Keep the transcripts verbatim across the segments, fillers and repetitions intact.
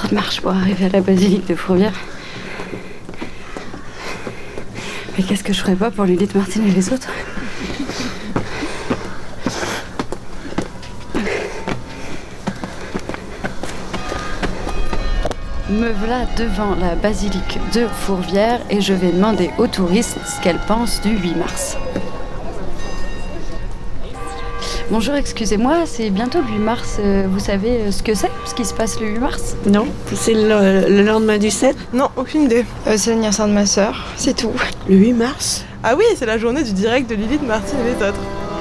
petite marche pour arriver à la basilique de Fourvière. Mais qu'est-ce que je ferais pas pour Lilith Martine et les autres ? Me voilà devant la basilique de Fourvière et je vais demander aux touristes ce qu'elles pensent du huit mars. Bonjour, excusez-moi, c'est bientôt le huit mars. Vous savez ce que c'est, ce qui se passe le huit mars ? Non, c'est le, le lendemain du sept. Non, aucune idée. Euh, c'est l'anniversaire de ma sœur, c'est tout. Le huit mars ? Ah oui, c'est la journée du direct de Lilith Martine et les autres.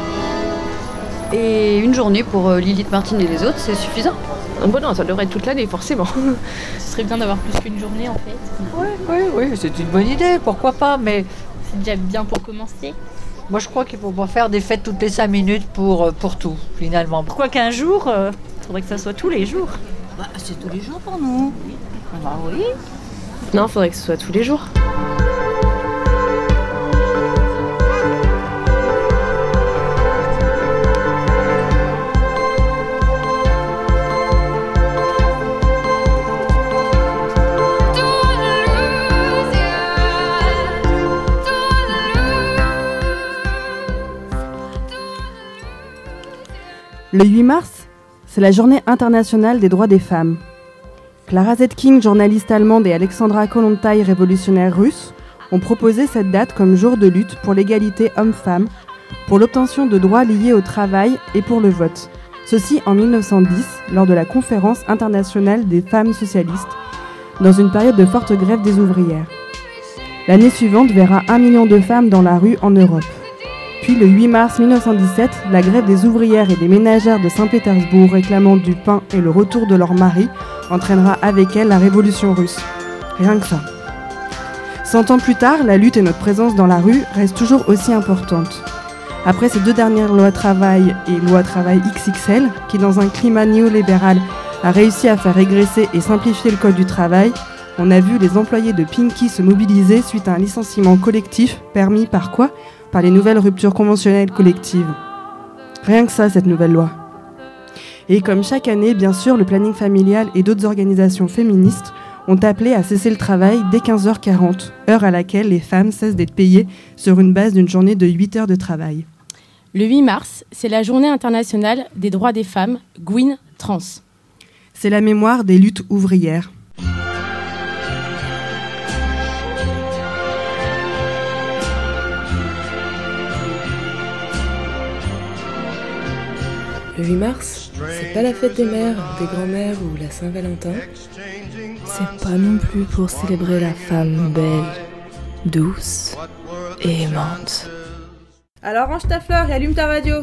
Et une journée pour Lilith Martine et les autres, c'est suffisant ? Bon non, ça devrait être toute l'année, forcément. Ce serait bien d'avoir plus qu'une journée, en fait. Oui, oui, oui, c'est une bonne idée, pourquoi pas, mais... C'est déjà bien pour commencer. Moi, je crois qu'il faut pas faire des fêtes toutes les cinq minutes pour, pour tout, finalement. Pourquoi qu'un jour, il euh, faudrait que ça soit tous les jours. Bah, c'est tous les jours pour nous. Bah oui. Non, il faudrait que ce soit tous les jours. Le huit mars, c'est la journée internationale des droits des femmes. Clara Zetkin, journaliste allemande, et Alexandra Kollontai, révolutionnaire russe, ont proposé cette date comme jour de lutte pour l'égalité homme-femme, pour l'obtention de droits liés au travail et pour le vote. Ceci en mille neuf cent dix, lors de la conférence internationale des femmes socialistes, dans une période de forte grève des ouvrières. L'année suivante verra un million de femmes dans la rue en Europe. Puis le huit mars mille neuf cent dix-sept, la grève des ouvrières et des ménagères de Saint-Pétersbourg réclamant du pain et le retour de leur mari entraînera avec elle la révolution russe. Rien que ça. Cent ans plus tard, la lutte et notre présence dans la rue restent toujours aussi importantes. Après ces deux dernières lois travail et loi travail X X L, qui dans un climat néolibéral a réussi à faire régresser et simplifier le code du travail, on a vu les employés de Pinky se mobiliser suite à un licenciement collectif permis par quoi ? Par les nouvelles ruptures conventionnelles collectives. Rien que ça, cette nouvelle loi. Et comme chaque année, bien sûr, le planning familial et d'autres organisations féministes ont appelé à cesser le travail dès quinze heures quarante, heure à laquelle les femmes cessent d'être payées sur une base d'une journée de huit heures de travail. Le huit mars, c'est la journée internationale des droits des femmes, Gwyn Trans. C'est la mémoire des luttes ouvrières. Le huit mars, c'est pas la fête des mères, des grands-mères ou la Saint-Valentin. C'est pas non plus pour célébrer la femme belle, douce et aimante. Alors range ta fleur et allume ta radio.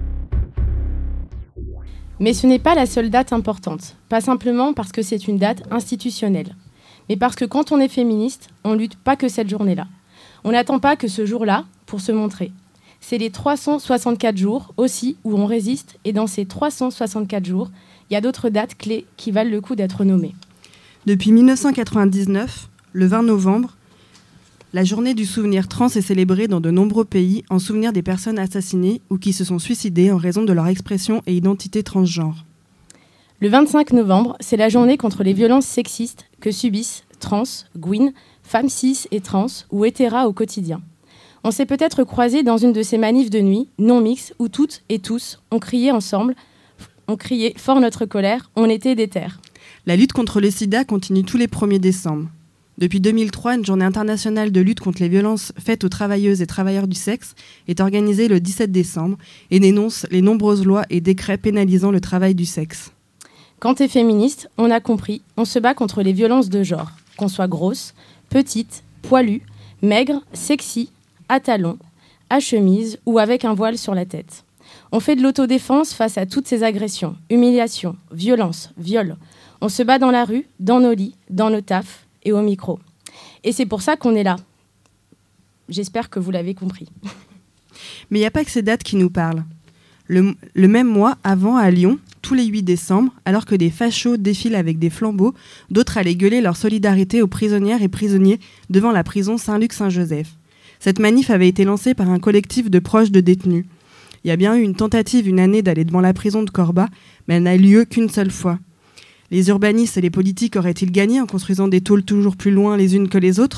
Mais ce n'est pas la seule date importante, pas simplement parce que c'est une date institutionnelle, mais parce que quand on est féministe, on lutte pas que cette journée-là. On n'attend pas que ce jour-là pour se montrer. C'est les trois cent soixante-quatre jours aussi où on résiste, et dans ces trois cent soixante-quatre jours, il y a d'autres dates clés qui valent le coup d'être nommées. Depuis mille neuf cent quatre-vingt-dix-neuf, le vingt novembre, la journée du souvenir trans est célébrée dans de nombreux pays en souvenir des personnes assassinées ou qui se sont suicidées en raison de leur expression et identité transgenre. Le vingt-cinq novembre, c'est la journée contre les violences sexistes que subissent trans, gwyn, femmes cis et trans ou hétéras au quotidien. On s'est peut-être croisés dans une de ces manifs de nuit, non mixtes, où toutes et tous ont crié ensemble, ont crié fort notre colère, on était déter. La lutte contre le sida continue tous les premiers décembre. Depuis deux mille trois, une journée internationale de lutte contre les violences faites aux travailleuses et travailleurs du sexe est organisée le dix-sept décembre et dénonce les nombreuses lois et décrets pénalisant le travail du sexe. Quand t'es féministe, on a compris, on se bat contre les violences de genre, qu'on soit grosse, petite, poilue, maigre, sexy, à talons, à chemise ou avec un voile sur la tête. On fait de l'autodéfense face à toutes ces agressions, humiliations, violences, viols. On se bat dans la rue, dans nos lits, dans nos tafs et au micro. Et c'est pour ça qu'on est là. J'espère que vous l'avez compris. Mais il n'y a pas que ces dates qui nous parlent. Le, le même mois, avant, à Lyon, tous les huit décembre, alors que des fachos défilent avec des flambeaux, d'autres allaient gueuler leur solidarité aux prisonnières et prisonniers devant la prison Saint-Luc-Saint-Joseph. Cette manif avait été lancée par un collectif de proches de détenus. Il y a bien eu une tentative une année d'aller devant la prison de Corba, mais elle n'a lieu qu'une seule fois. Les urbanistes et les politiques auraient-ils gagné en construisant des tôles toujours plus loin les unes que les autres ?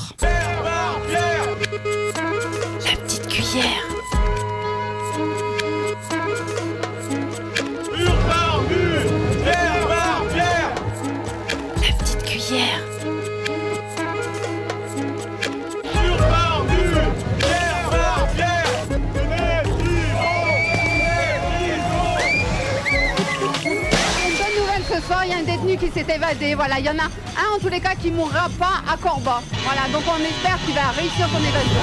La petite cuillère. La petite cuillère. Ce soir, il y a un détenu qui s'est évadé. Voilà, il y en a un en tous les cas qui ne mourra pas à Corba. Voilà, donc on espère qu'il va réussir son évasion.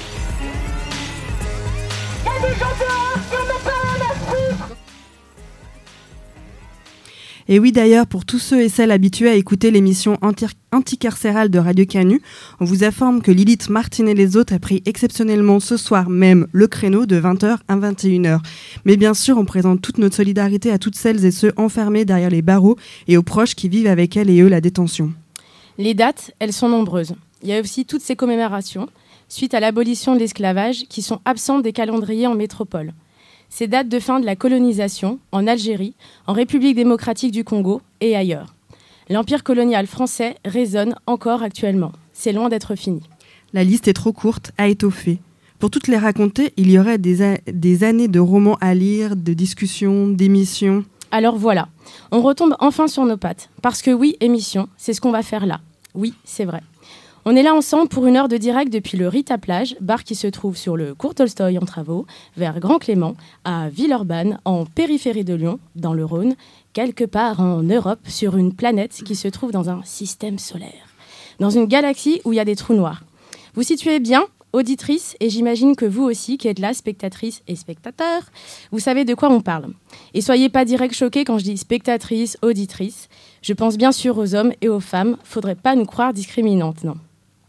Et oui, d'ailleurs, pour tous ceux et celles habitués à écouter l'émission anti- anticarcérale de Radio Canu, on vous informe que Lilith Martine et les autres a pris exceptionnellement ce soir même le créneau de vingt heures à vingt et une heures. Mais bien sûr, on présente toute notre solidarité à toutes celles et ceux enfermés derrière les barreaux et aux proches qui vivent avec elles et eux la détention. Les dates, elles sont nombreuses. Il y a aussi toutes ces commémorations, suite à l'abolition de l'esclavage, qui sont absentes des calendriers en métropole. Ces dates de fin de la colonisation, en Algérie, en République démocratique du Congo et ailleurs. L'empire colonial français résonne encore actuellement. C'est loin d'être fini. La liste est trop courte à étoffer. Pour toutes les raconter, il y aurait des, a- des années de romans à lire, de discussions, d'émissions. Alors voilà, on retombe enfin sur nos pattes. Parce que oui, émission, c'est ce qu'on va faire là. Oui, c'est vrai. On est là ensemble pour une heure de direct depuis le Rita Plage, bar qui se trouve sur le cours Tolstoï en travaux, vers Grand Clément, à Villeurbanne, en périphérie de Lyon, dans le Rhône, quelque part en Europe, sur une planète qui se trouve dans un système solaire, dans une galaxie où il y a des trous noirs. Vous situez bien, auditrice, et j'imagine que vous aussi, qui êtes là, spectatrice et spectateur, vous savez de quoi on parle. Et soyez pas direct choqués quand je dis spectatrice, auditrice. Je pense bien sûr aux hommes et aux femmes. Faudrait pas nous croire discriminantes, non.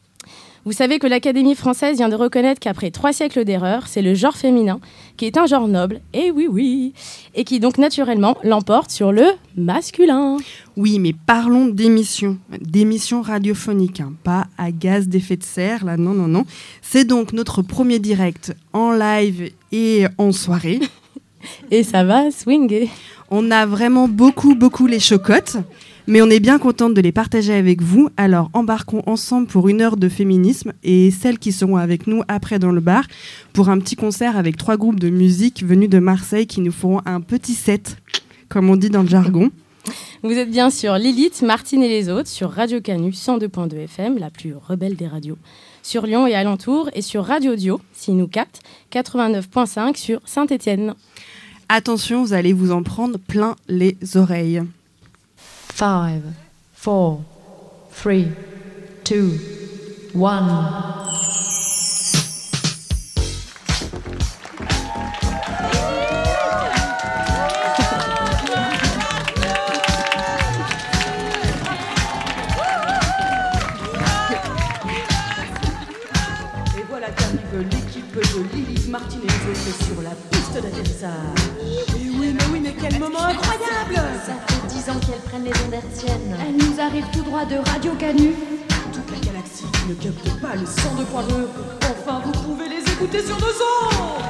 Vous savez que l'Académie française vient de reconnaître qu'après trois siècles d'erreurs, c'est le genre féminin qui est un genre noble, et oui, oui, et qui donc naturellement l'emporte sur le masculin. Oui, mais parlons d'émissions, d'émissions radiophoniques, hein, pas à gaz d'effet de serre, là, non, non, non. C'est donc notre premier direct en live et en soirée. Et ça va swinger. On a vraiment beaucoup, beaucoup les chocottes. Mais on est bien contente de les partager avec vous, alors embarquons ensemble pour une heure de féminisme et celles qui seront avec nous après dans le bar pour un petit concert avec trois groupes de musique venus de Marseille qui nous feront un petit set, comme on dit dans le jargon. Vous êtes bien sur Lilith, Martine et les autres, sur Radio Canu cent deux point deux F M, la plus rebelle des radios, sur Lyon et alentour, et sur Radio Dio, s'il nous capte, quatre-vingt-neuf point cinq sur Saint-Étienne. Attention, vous allez vous en prendre plein les oreilles. Five, four, three, two, one. Et voilà qu'arrive l'équipe de Lilith Martine et les autres sur la piste d'atterrissage. Mais oui, mais oui, mais quel moment incroyable! Ça fait dix ans qu'elles prennent les ondes hertziennes. Elles nous arrivent tout droit de Radio Canu. Toute la galaxie qui ne capte pas le cent deux point deux. Enfin, vous pouvez les écouter sur nos ondes!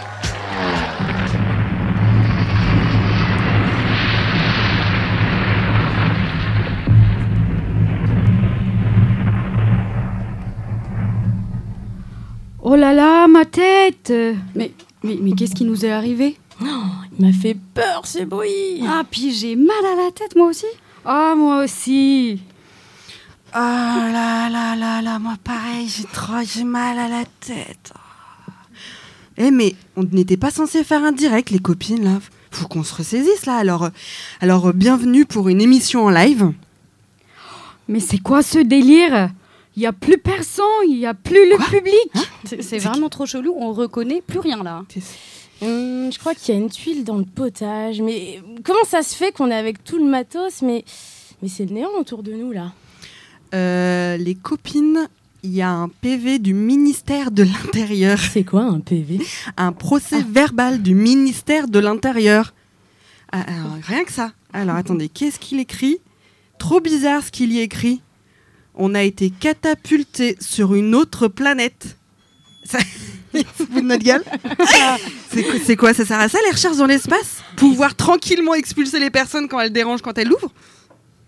Oh là là, ma tête! Mais, mais, mais qu'est-ce qui nous est arrivé? Oh, il m'a fait peur ce bruit! Ah, puis j'ai mal à la tête, moi aussi! Ah, moi aussi! Ah là là là là, moi pareil, j'ai trop j'ai mal à la tête. Eh mais on n'était pas censé faire un direct, les copines, là. Faut qu'on se ressaisisse, là. Alors, alors bienvenue pour une émission en live. Mais c'est quoi ce délire? Il n'y a plus personne, il n'y a plus le Quoi public. Hein c'est, c'est vraiment trop chelou, on reconnaît plus rien là. Hum, je crois qu'il y a une tuile dans le potage. Mais comment ça se fait qu'on est avec tout le matos, mais, mais c'est le néant autour de nous là? Euh, les copines, il y a un P V du ministère de l'Intérieur. C'est quoi un P V? Un procès ah. verbal du ministère de l'Intérieur. Ah, alors, rien que ça. Alors attendez, qu'est-ce qu'il écrit? Trop bizarre ce qu'il y écrit. On a été catapulté sur une autre planète. Ça... Il se fout de notre gueule. c'est, quoi, c'est quoi, ça sert à ça les recherches dans l'espace? Pouvoir tranquillement expulser les personnes quand elles dérangent, quand elles l'ouvrent?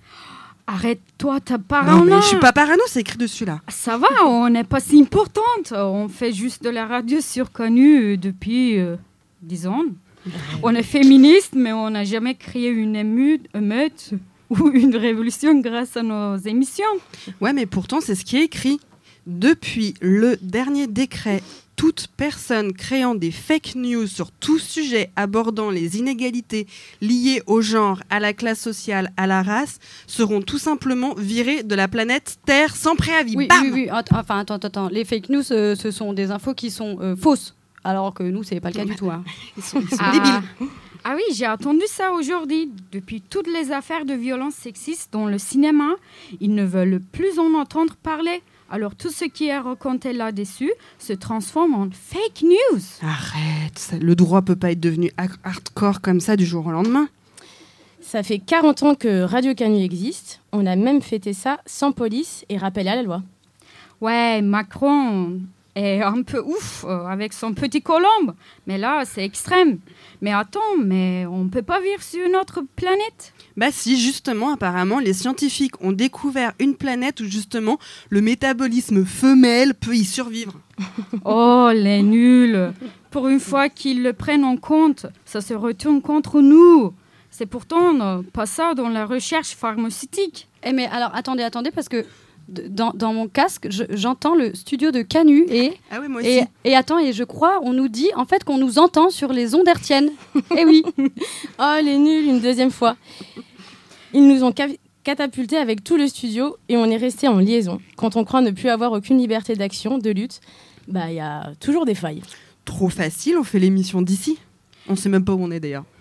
Arrête-toi, ta Non, parano. mais je suis pas parano, c'est écrit dessus là. Ça va, on n'est pas si importante. On fait juste de la radio sur Canu depuis euh, dix ans. On est féministe, mais on n'a jamais créé une ému- émeute ou une révolution grâce à nos émissions. Ouais, mais pourtant, c'est ce qui est écrit. Depuis le dernier décret, toute personne créant des fake news sur tout sujet abordant les inégalités liées au genre, à la classe sociale, à la race, seront tout simplement virées de la planète Terre sans préavis. Oui, Bam oui, oui. Att- Enfin, attends, attends, attends. Les fake news, euh, ce sont des infos qui sont euh, fausses. Alors que nous, c'est pas le cas du tout. Hein. Ils sont, ils sont Ah. débiles. Ah oui, j'ai entendu ça aujourd'hui. Depuis toutes les affaires de violences sexistes dans le cinéma, ils ne veulent plus en entendre parler. Alors tout ce qui est raconté là-dessus se transforme en fake news. Arrête, ça- le droit peut pas être devenu ha- hardcore comme ça du jour au lendemain. Ça fait quarante ans que Radio Canu existe. On a même fêté ça sans police et rappel à la loi. Ouais, Macron est un peu ouf euh, avec son petit colombe. Mais là, c'est extrême. Mais attends, mais on peut pas vivre sur une autre planète? Bah si, justement, apparemment, les scientifiques ont découvert une planète où justement le métabolisme femelle peut y survivre. Oh, les nuls. Pour une fois qu'ils le prennent en compte, ça se retourne contre nous. C'est pourtant euh, pas ça dans la recherche pharmaceutique. Eh mais alors, attendez, attendez, parce que d- dans, dans mon casque, je- j'entends le studio de Canu et... Ah oui, moi aussi. Et, et attends, et je crois, on nous dit en fait qu'on nous entend sur les ondes hertziennes. Eh oui. Oh, les nuls, une deuxième fois. Ils nous ont ca- catapultés avec tout le studio et on est resté en liaison. Quand on croit ne plus avoir aucune liberté d'action, de lutte, bah il y a toujours des failles. Trop facile, on fait l'émission d'ici. On sait même pas où on est d'ailleurs.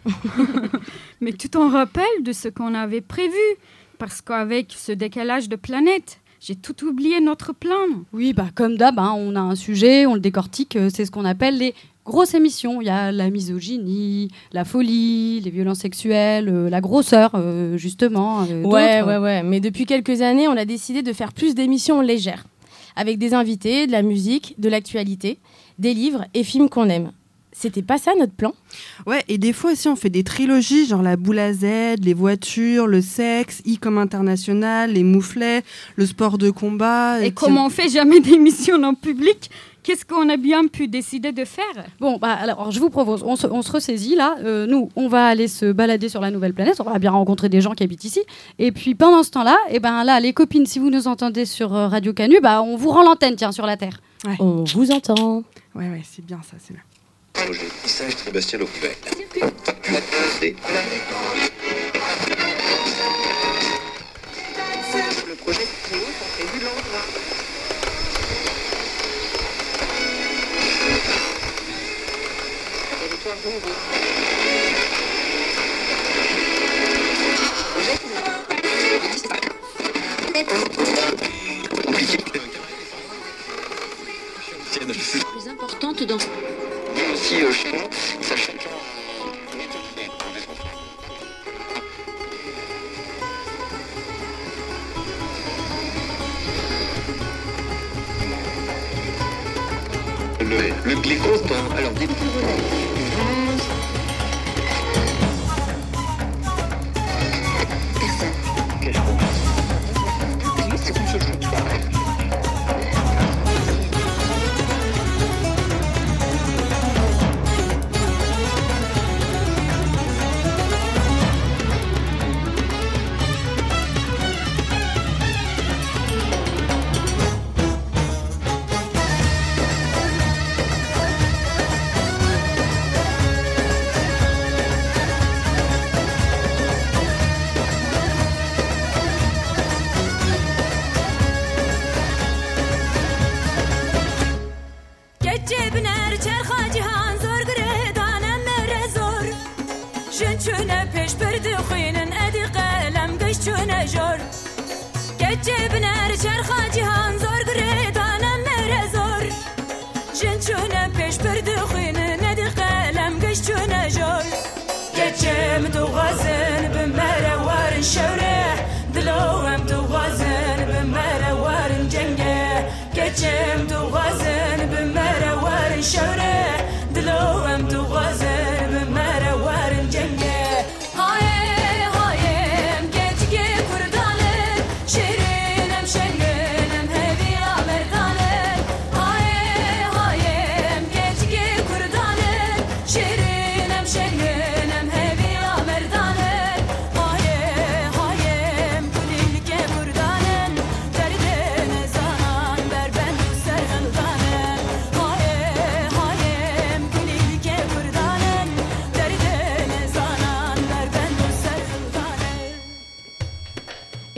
Mais tu t'en rappelles de ce qu'on avait prévu? Parce qu'avec ce décalage de planètes, j'ai tout oublié notre plan. Oui, bah comme d'hab, hein, on a un sujet, on le décortique, euh, c'est ce qu'on appelle les grosses émissions. Il y a la misogynie, la folie, les violences sexuelles, euh, la grosseur, euh, justement. euh, Ouais, d'autres. ouais, ouais. Mais depuis quelques années, on a décidé de faire plus d'émissions légères. Avec des invités, de la musique, de l'actualité, des livres et films qu'on aime. C'était pas ça notre plan? Ouais, et des fois aussi on fait des trilogies, genre la boule à Z, les voitures, le sexe, I comme international, les mouflets, le sport de combat. Et comme on fait jamais d'émissions en public, qu'est-ce qu'on a bien pu décider de faire? Bon, bah alors je vous propose, on se, on se ressaisit là. Euh, nous, on va aller se balader sur la nouvelle planète. On va bien rencontrer des gens qui habitent ici. Et puis pendant ce temps-là, et ben là, les copines, si vous nous entendez sur euh, Radio Canu, bah on vous rend l'antenne, tiens, sur la Terre. Ouais. On vous entend. Ouais, ouais, c'est bien ça, c'est bien. Projet tissage Sébastien Lecouvel. Le projet créé pour prévu l'endroit. Territoire nouveau. Plus importante dans... Aussi euh, chez nous, sachant que... Le, le glycose, dans- alors des c'est une seule chose.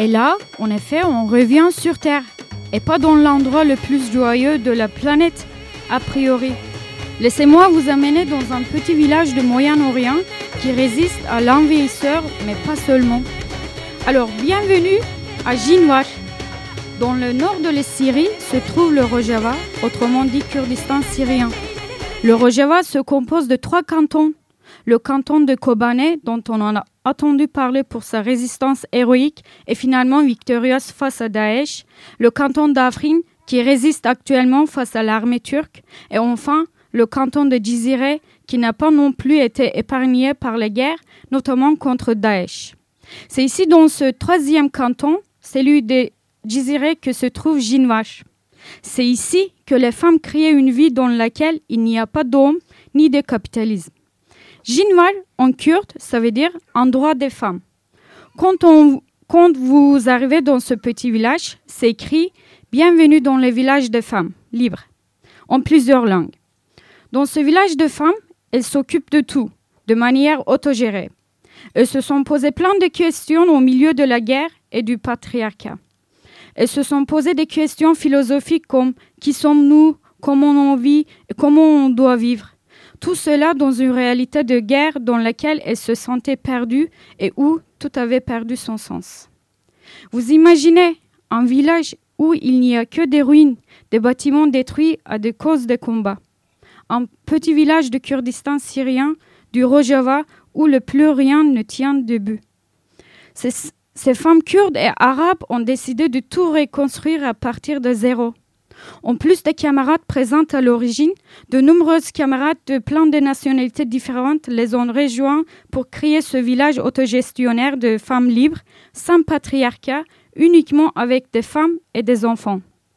Et là, en effet, on revient sur Terre, et pas dans l'endroit le plus joyeux de la planète, a priori. Laissez-moi vous amener dans un petit village de Moyen-Orient qui résiste à l'envahisseur, mais pas seulement. Alors, bienvenue à Jinvar. Dans le nord de la Syrie se trouve le Rojava, autrement dit Kurdistan syrien. Le Rojava se compose de trois cantons. Le canton de Kobané, dont on en a entendu parler pour sa résistance héroïque et finalement victorieuse face à Daesh. Le canton d'Afrin, qui résiste actuellement face à l'armée turque. Et enfin, le canton de Jizire, qui n'a pas non plus été épargné par les guerres, notamment contre Daesh. C'est ici, dans ce troisième canton, celui de Jizire, que se trouve Jinvar. C'est ici que les femmes créent une vie dans laquelle il n'y a pas d'hommes ni de capitalisme. Jinvar, en kurde, ça veut dire « endroit des femmes ». Quand, on, quand vous arrivez dans ce petit village, c'est écrit « Bienvenue dans le village des femmes, libres », en plusieurs langues. Dans ce village de femmes, elles s'occupent de tout, de manière autogérée. Elles se sont posées plein de questions au milieu de la guerre et du patriarcat. Elles se sont posées des questions philosophiques comme « Qui sommes-nous ? Comment on vit ? Et comment on doit vivre ?» Tout cela dans une réalité de guerre dans laquelle elles se sentaient perdues et où tout avait perdu son sens. Vous imaginez un village où il n'y a que des ruines, des bâtiments détruits à des causes de combats. Un petit village de Kurdistan syrien, du Rojava, où le plus rien ne tient debout. Ces, ces femmes kurdes et arabes ont décidé de tout reconstruire à partir de zéro. En plus des camarades présentes à l'origine, de nombreuses camarades de plein de nationalités différentes les ont rejoints pour créer ce village autogestionnaire de femmes libres, sans patriarcat, uniquement avec des femmes et des enfants.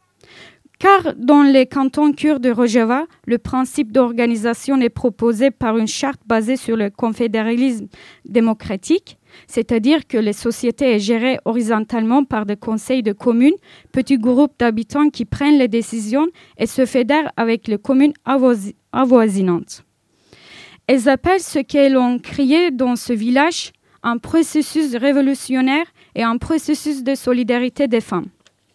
Car dans les cantons kurdes de Rojava, le principe d'organisation est proposé par une charte basée sur le confédéralisme démocratique, c'est-à-dire que les sociétés sont gérées horizontalement par des conseils de communes, petits groupes d'habitants qui prennent les décisions et se fédèrent avec les communes avoisi- avoisinantes. Elles appellent ce qu'elles ont créé dans ce village un processus révolutionnaire et un processus de solidarité des femmes.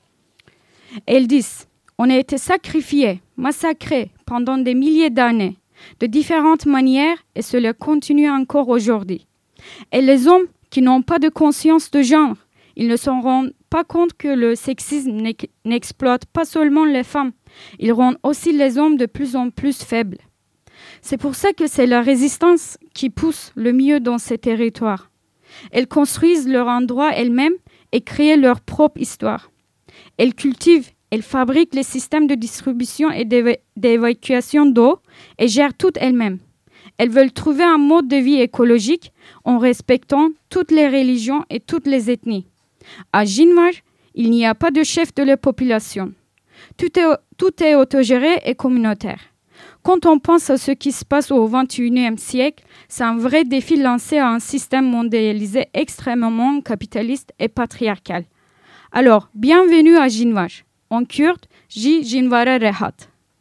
Elles disent « On a été sacrifiés, massacrés pendant des milliers d'années, de différentes manières et cela continue encore aujourd'hui. Et les hommes qui n'ont pas de conscience de genre, ils ne se rendent pas compte que le sexisme n'exploite pas seulement les femmes, il rend aussi les hommes de plus en plus faibles. C'est pour ça que c'est la résistance qui pousse le mieux dans ces territoires. Elles construisent leur endroit elles-mêmes et créent leur propre histoire. Elles cultivent, elles fabriquent les systèmes de distribution et d'évacuation d'eau et gèrent toutes elles-mêmes. Elles veulent trouver un mode de vie écologique en respectant toutes les religions et toutes les ethnies. À Jinvar, il n'y a pas de chef de la population. Tout est, tout est autogéré et communautaire. Quand on pense à ce qui se passe au vingt et unième siècle, c'est un vrai défi lancé à un système mondialisé extrêmement capitaliste et patriarcal. Alors, bienvenue à Jinvar. En kurde, Ji Jinvara Rehat.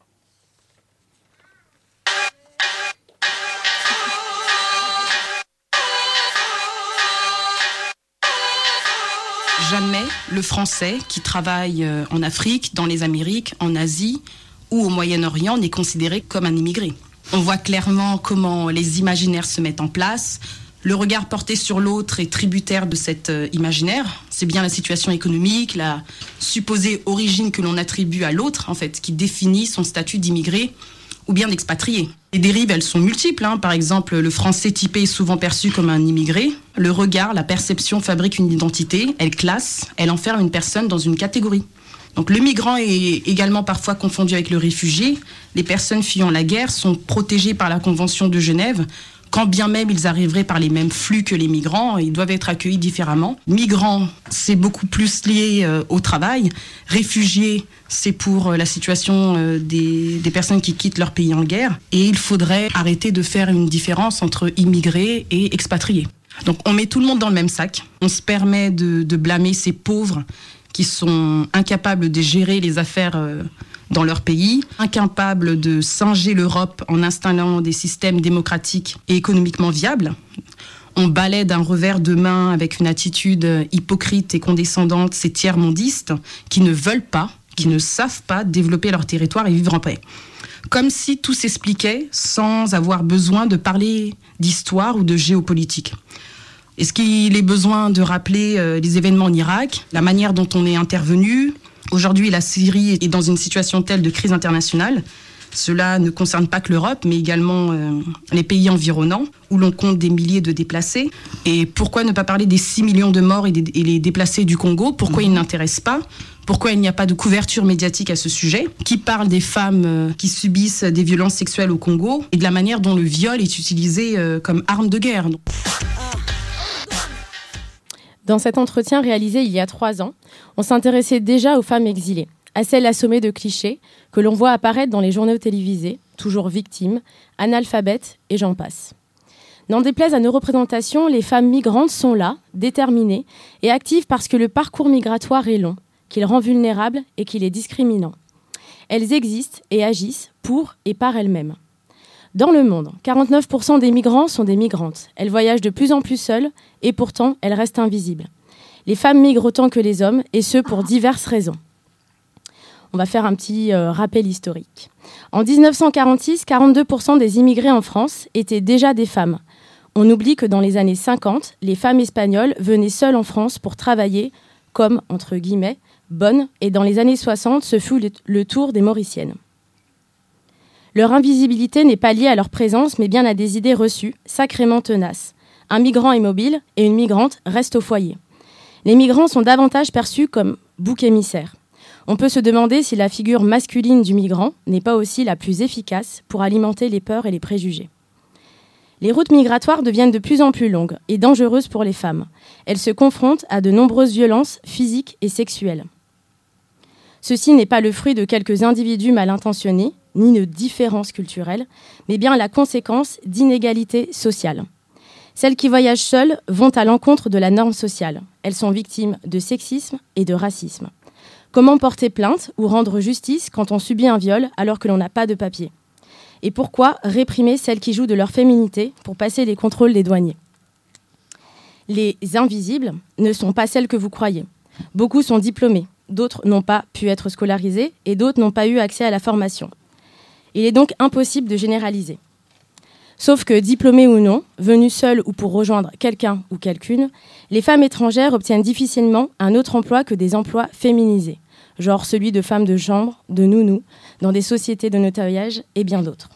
Jamais le Français qui travaille en Afrique, dans les Amériques, en Asie ou au Moyen-Orient n'est considéré comme un immigré. On voit clairement comment les imaginaires se mettent en place. Le regard porté sur l'autre est tributaire de cet imaginaire. C'est bien la situation économique, la supposée origine que l'on attribue à l'autre, en fait, qui définit son statut d'immigré ou bien d'expatrié. Les dérives, elles sont multiples. Hein. Par exemple, le français typé est souvent perçu comme un immigré. Le regard, la perception fabrique une identité, elle classe, elle enferme une personne dans une catégorie. Donc le migrant est également parfois confondu avec le réfugié. Les personnes fuyant la guerre sont protégées par la Convention de Genève. Quand bien même ils arriveraient par les mêmes flux que les migrants, ils doivent être accueillis différemment. Migrants, c'est beaucoup plus lié euh, au travail. Réfugiés, c'est pour euh, la situation euh, des, des personnes qui quittent leur pays en guerre. Et il faudrait arrêter de faire une différence entre immigrés et expatriés. Donc on met tout le monde dans le même sac. On se permet de, de blâmer ces pauvres qui sont incapables de gérer les affaires euh, dans leur pays, incapables de singer l'Europe en installant des systèmes démocratiques et économiquement viables. On balaie d'un revers de main avec une attitude hypocrite et condescendante ces tiers-mondistes qui ne veulent pas, qui ne savent pas développer leur territoire et vivre en paix. Comme si tout s'expliquait sans avoir besoin de parler d'histoire ou de géopolitique. Est-ce qu'il est besoin de rappeler euh, les événements en Irak, la manière dont on est intervenu ? Aujourd'hui, la Syrie est dans une situation telle de crise internationale. Cela ne concerne pas que l'Europe, mais également euh, les pays environnants, où l'on compte des milliers de déplacés. Et pourquoi ne pas parler des six millions de morts et, des, et les déplacés du Congo ? Pourquoi ils n'intéressent pas ? Pourquoi il n'y a pas de couverture médiatique à ce sujet ? Qui parle des femmes euh, qui subissent des violences sexuelles au Congo et de la manière dont le viol est utilisé euh, comme arme de guerre ? Dans cet entretien réalisé il y a trois ans, on s'intéressait déjà aux femmes exilées, à celles assommées de clichés que l'on voit apparaître dans les journaux télévisés, toujours victimes, analphabètes et j'en passe. N'en déplaise à nos représentations, les femmes migrantes sont là, déterminées et actives parce que le parcours migratoire est long, qu'il rend vulnérable et qu'il est discriminant. Elles existent et agissent pour et par elles-mêmes. Dans le monde, quarante-neuf pour cent des migrants sont des migrantes. Elles voyagent de plus en plus seules et pourtant elles restent invisibles. Les femmes migrent autant que les hommes et ce pour diverses raisons. On va faire un petit euh, rappel historique. En dix-neuf cent quarante-six, quarante-deux pour cent des immigrés en France étaient déjà des femmes. On oublie que dans les années cinquante, les femmes espagnoles venaient seules en France pour travailler comme, entre guillemets, bonnes, et dans les années soixante, ce fut le, le tour des Mauriciennes. Leur invisibilité n'est pas liée à leur présence, mais bien à des idées reçues, sacrément tenaces. Un migrant est mobile et une migrante reste au foyer. Les migrants sont davantage perçus comme boucs émissaires. On peut se demander si la figure masculine du migrant n'est pas aussi la plus efficace pour alimenter les peurs et les préjugés. Les routes migratoires deviennent de plus en plus longues et dangereuses pour les femmes. Elles se confrontent à de nombreuses violences physiques et sexuelles. Ceci n'est pas le fruit de quelques individus mal intentionnés, ni de différences culturelles, mais bien la conséquence d'inégalités sociales. Celles qui voyagent seules vont à l'encontre de la norme sociale. Elles sont victimes de sexisme et de racisme. Comment porter plainte ou rendre justice quand on subit un viol alors que l'on n'a pas de papier ? Et pourquoi réprimer celles qui jouent de leur féminité pour passer les contrôles des douaniers ? Les invisibles ne sont pas celles que vous croyez. Beaucoup sont diplômés, d'autres n'ont pas pu être scolarisés et d'autres n'ont pas eu accès à la formation. Il est donc impossible de généraliser. Sauf que, diplômées ou non, venues seules ou pour rejoindre quelqu'un ou quelqu'une, les femmes étrangères obtiennent difficilement un autre emploi que des emplois féminisés, genre celui de femmes de chambre, de nounou, dans des sociétés de nettoyage et bien d'autres.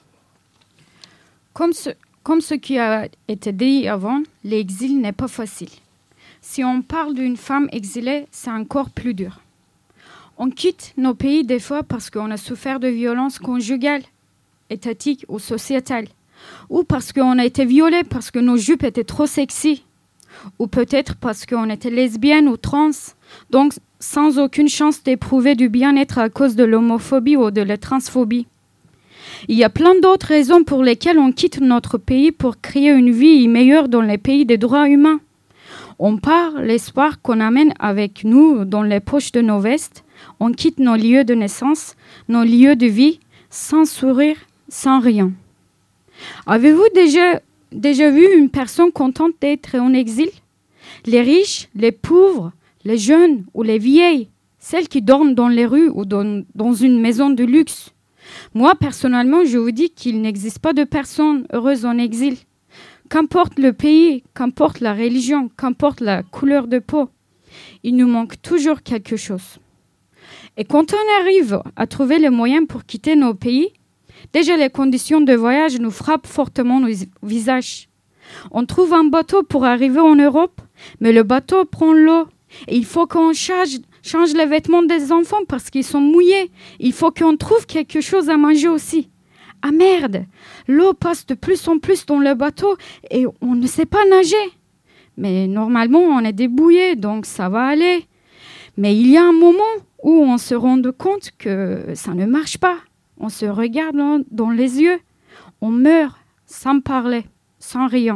Comme ce, comme ce qui a été dit avant, l'exil n'est pas facile. Si on parle d'une femme exilée, c'est encore plus dur. On quitte nos pays des fois parce qu'on a souffert de violences conjugales, étatiques ou sociétales, ou parce qu'on a été violé parce que nos jupes étaient trop sexy, ou peut-être parce qu'on était lesbienne ou trans, donc sans aucune chance d'éprouver du bien-être à cause de l'homophobie ou de la transphobie. Il y a plein d'autres raisons pour lesquelles on quitte notre pays pour créer une vie meilleure dans les pays des droits humains. On part l'espoir qu'on amène avec nous dans les poches de nos vestes. On quitte nos lieux de naissance, nos lieux de vie, sans sourire, sans rien. Avez-vous déjà, déjà vu une personne contente d'être en exil ? Les riches, les pauvres, les jeunes ou les vieilles, celles qui dorment dans les rues ou dans, dans une maison de luxe. Moi, personnellement, je vous dis qu'il n'existe pas de personne heureuse en exil. Qu'importe le pays, qu'importe la religion, qu'importe la couleur de peau, il nous manque toujours quelque chose. Et quand on arrive à trouver les moyens pour quitter nos pays, déjà les conditions de voyage nous frappent fortement au visage. On trouve un bateau pour arriver en Europe, mais le bateau prend l'eau. Et il faut qu'on change, change les vêtements des enfants parce qu'ils sont mouillés. Il faut qu'on trouve quelque chose à manger aussi. Ah merde, l'eau passe de plus en plus dans le bateau et on ne sait pas nager. Mais normalement, on est débrouillé, donc ça va aller. Mais il y a un moment où on se rend compte que ça ne marche pas. On se regarde dans les yeux. On meurt sans parler, sans rien.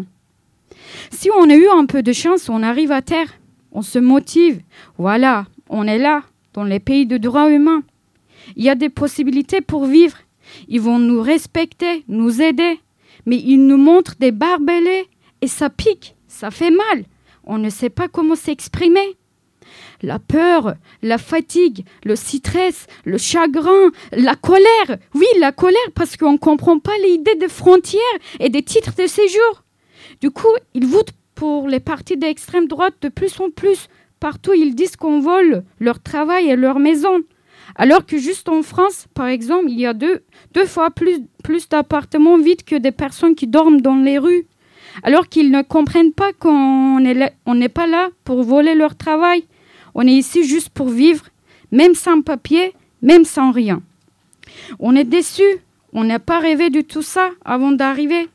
Si on a eu un peu de chance, on arrive à terre. On se motive. Voilà, on est là, dans les pays de droits humains. Il y a des possibilités pour vivre. Ils vont nous respecter, nous aider. Mais ils nous montrent des barbelés et ça pique. Ça fait mal. On ne sait pas comment s'exprimer. La peur, la fatigue, le stress, le chagrin, la colère. Oui, la colère parce qu'on ne comprend pas l'idée de frontières et des titres de séjour. Du coup, ils votent pour les partis d'extrême droite de plus en plus. Partout, ils disent qu'on vole leur travail et leur maison. Alors que juste en France, par exemple, il y a deux, deux fois plus, plus d'appartements vides que des personnes qui dorment dans les rues. Alors qu'ils ne comprennent pas qu'on est on n'est pas là pour voler leur travail. On est ici juste pour vivre, même sans papier, même sans rien. On est déçus. On n'a pas rêvé de tout ça avant d'arriver.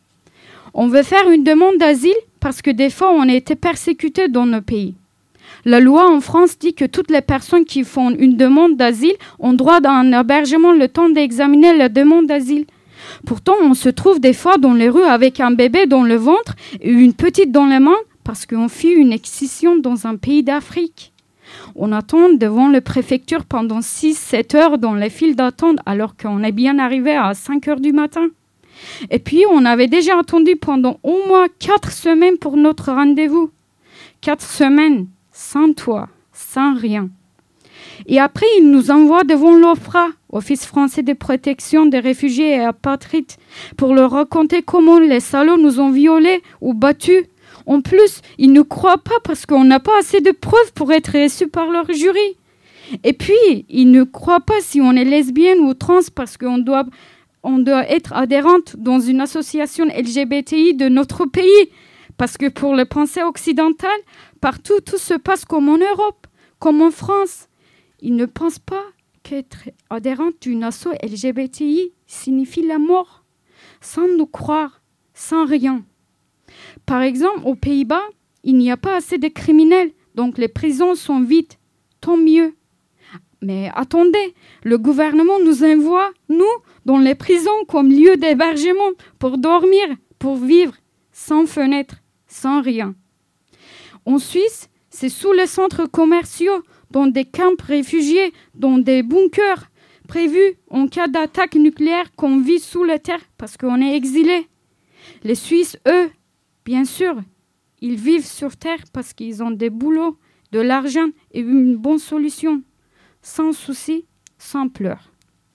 On veut faire une demande d'asile parce que des fois, on a été persécutés dans nos pays. La loi en France dit que toutes les personnes qui font une demande d'asile ont droit à un hébergement le temps d'examiner la demande d'asile. Pourtant, on se trouve des fois dans les rues avec un bébé dans le ventre et une petite dans les mains parce qu'on fit une excision dans un pays d'Afrique. On attend devant la préfecture pendant six à sept heures dans les files d'attente alors qu'on est bien arrivé à cinq heures du matin. Et puis, on avait déjà attendu pendant au moins quatre semaines pour notre rendez-vous. Quatre semaines, sans toit, sans rien. Et après, ils nous envoient devant l'OFPRA, Office français de protection des réfugiés et apatrides, pour leur raconter comment les salauds nous ont violés ou battus. En plus, ils ne croient pas parce qu'on n'a pas assez de preuves pour être reçus par leur jury. Et puis, ils ne croient pas si on est lesbienne ou trans parce qu'on doit, on doit être adhérente dans une association L G B T I de notre pays. Parce que pour les pensées occidentales, partout, tout se passe comme en Europe, comme en France. Ils ne pensent pas qu'être adhérente d'une asso L G B T I signifie la mort, sans nous croire, sans rien. Par exemple, aux Pays-Bas, il n'y a pas assez de criminels, donc les prisons sont vides. Tant mieux. Mais attendez, le gouvernement nous envoie, nous, dans les prisons comme lieu d'hébergement pour dormir, pour vivre, sans fenêtre, sans rien. En Suisse, c'est sous les centres commerciaux, dans des camps réfugiés, dans des bunkers prévus en cas d'attaque nucléaire qu'on vit sous la terre parce qu'on est exilés. Les Suisses, eux, bien sûr, ils vivent sur terre parce qu'ils ont des boulots, de l'argent et une bonne solution, sans souci, sans pleurs.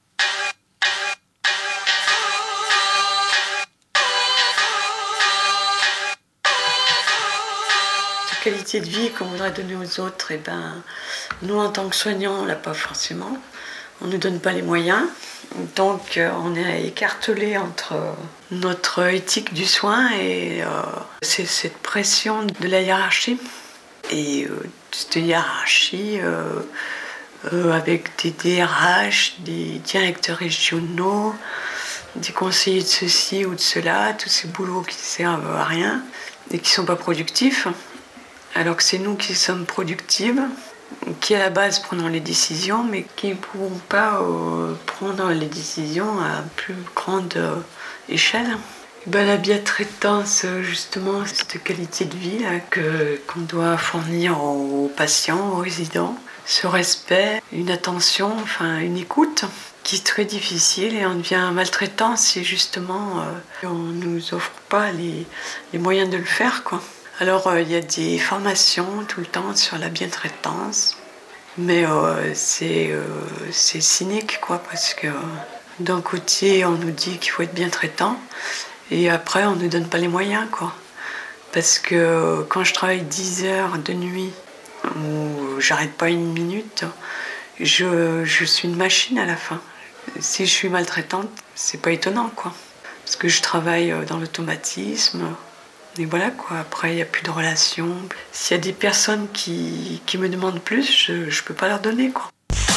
Qualité de vie qu'on voudrait donner aux autres, et ben, nous en tant que soignants, on l'a pas forcément. On ne nous donne pas les moyens. Donc euh, on est écartelé entre euh, notre éthique du soin et euh, c'est cette pression de la hiérarchie. Et euh, cette hiérarchie euh, euh, avec des D R H, des directeurs régionaux, des conseillers de ceci ou de cela, tous ces boulots qui ne servent à rien et qui ne sont pas productifs. Alors que c'est nous qui sommes productives, qui à la base prenons les décisions, mais qui ne pourront pas euh, prendre les décisions à plus grande euh, échelle. Ben, la bientraitance, justement, cette qualité de vie là, que, qu'on doit fournir aux patients, aux résidents, ce respect, une attention, enfin une écoute, qui est très difficile et on devient maltraitant si justement euh, on ne nous offre pas les, les moyens de le faire, quoi. Alors, il euh, y a des formations tout le temps sur la bientraitance, mais euh, c'est, euh, c'est cynique, quoi, parce que euh, d'un côté, on nous dit qu'il faut être bientraitant, et après, on ne nous donne pas les moyens, quoi. Parce que euh, quand je travaille dix heures de nuit, où j'arrête pas une minute, je, je suis une machine à la fin. Si je suis maltraitante, c'est pas étonnant, quoi. Parce que je travaille dans l'automatisme. Et voilà quoi, après il n'y a plus de relations. S'il y a des personnes qui, qui me demandent plus, je ne peux pas leur donner quoi.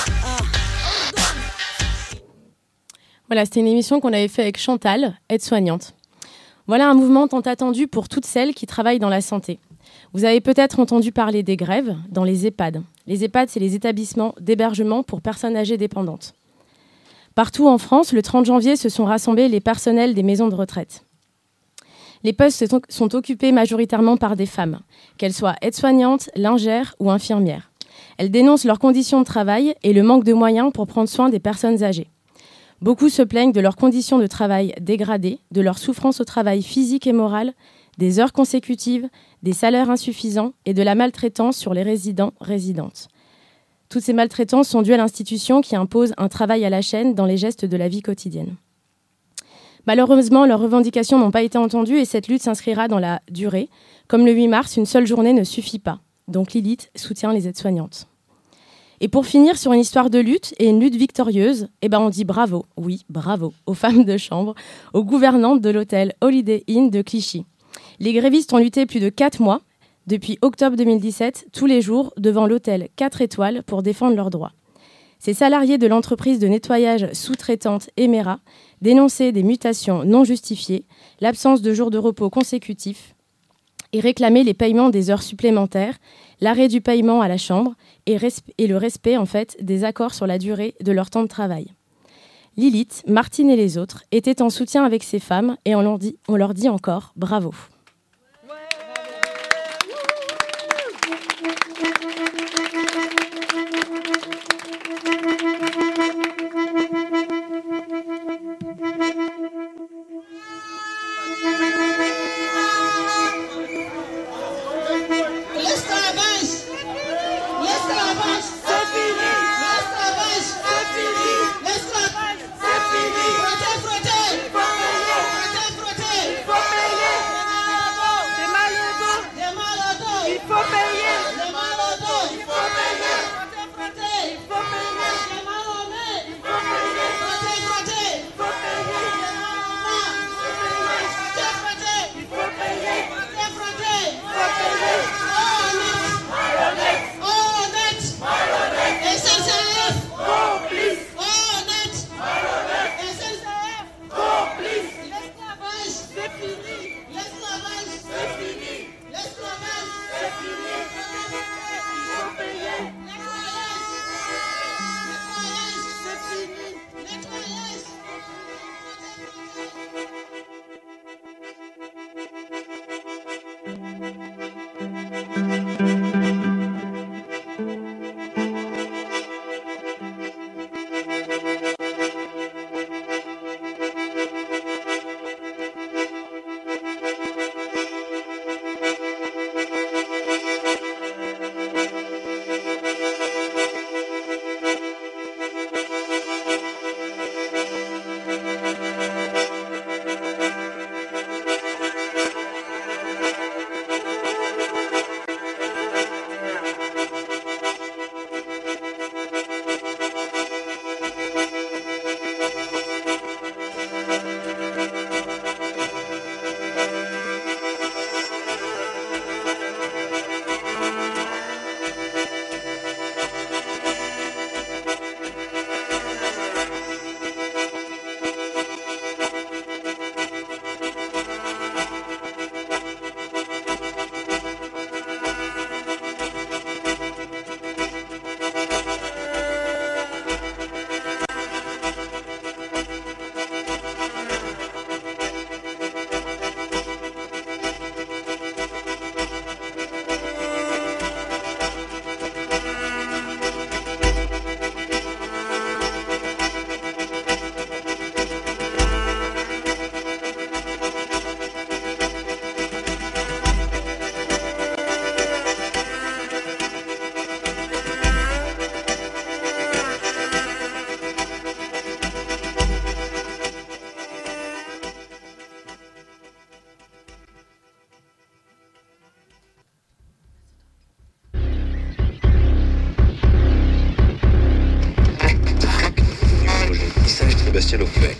Voilà, c'était une émission qu'on avait fait avec Chantal, aide-soignante. Voilà un mouvement tant attendu pour toutes celles qui travaillent dans la santé. Vous avez peut-être entendu parler des grèves dans les EHPAD. Les EHPAD, c'est les établissements d'hébergement pour personnes âgées dépendantes. Partout en France, le trente janvier, se sont rassemblés les personnels des maisons de retraite. Les postes sont occupés majoritairement par des femmes, qu'elles soient aides-soignantes, lingères ou infirmières. Elles dénoncent leurs conditions de travail et le manque de moyens pour prendre soin des personnes âgées. Beaucoup se plaignent de leurs conditions de travail dégradées, de leur souffrance au travail physique et morale, des heures consécutives, des salaires insuffisants et de la maltraitance sur les résidents, résidentes. Toutes ces maltraitances sont dues à l'institution qui impose un travail à la chaîne dans les gestes de la vie quotidienne. Malheureusement, leurs revendications n'ont pas été entendues et cette lutte s'inscrira dans la durée. Comme le huit mars, une seule journée ne suffit pas. Donc Lilith soutient les aides-soignantes. Et pour finir sur une histoire de lutte et une lutte victorieuse, eh ben on dit bravo, oui, bravo, aux femmes de chambre, aux gouvernantes de l'hôtel Holiday Inn de Clichy. Les grévistes ont lutté plus de quatre mois, depuis octobre deux mille dix-sept, tous les jours, devant l'hôtel quatre étoiles pour défendre leurs droits. Ces salariés de l'entreprise de nettoyage sous-traitante Emera dénonçaient des mutations non justifiées, l'absence de jours de repos consécutifs et réclamaient les paiements des heures supplémentaires, l'arrêt du paiement à la chambre et, resp- et le respect en fait, des accords sur la durée de leur temps de travail. Lilith, Martine et les autres étaient en soutien avec ces femmes et on leur dit, on leur dit encore bravo. Sébastien Lopouet.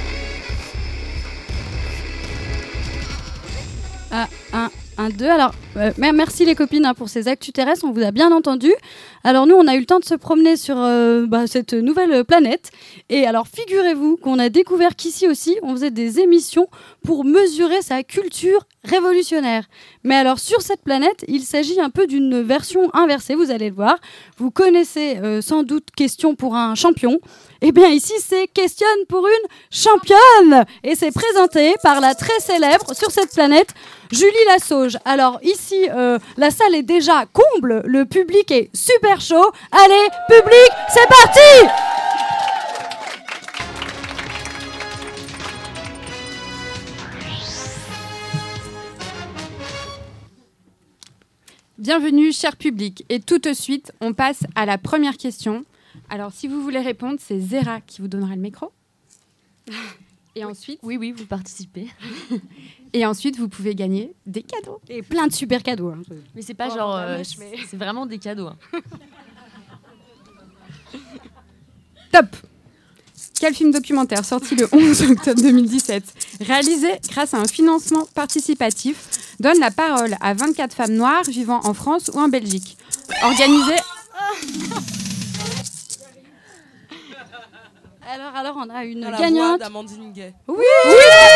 Ah, un, un, deux, alors Euh, merci les copines hein, pour ces actus terrestres, on vous a bien entendu. Alors nous, on a eu le temps de se promener sur euh, bah, cette nouvelle planète. Et alors, figurez-vous qu'on a découvert qu'ici aussi, on faisait des émissions pour mesurer sa culture révolutionnaire. Mais alors, sur cette planète, il s'agit un peu d'une version inversée, vous allez le voir. Vous connaissez euh, sans doute Question pour un champion. Eh bien ici, c'est Questionne pour une championne. Et c'est présenté par la très célèbre sur cette planète, Julie Lassauge. Alors ici, euh, la salle est déjà comble, le public est super chaud. Allez, public, c'est parti! Bienvenue, cher public. Et tout de suite, on passe à la première question. Alors, si vous voulez répondre, c'est Zéra qui vous donnera le micro. Et ensuite... Oui, oui, vous participez. Et ensuite, vous pouvez gagner des cadeaux. Et plein de super cadeaux. Hein. Mais c'est pas oh, genre... Euh, mèche, mais... C'est vraiment des cadeaux. Hein. Top. Quel film documentaire sorti le onze octobre deux mille dix-sept, réalisé grâce à un financement participatif, donne la parole à vingt-quatre femmes noires vivant en France ou en Belgique. Organisé... Alors, alors, on a une Dans la gagnante. voix d'Amandine Gay. Oui, oui,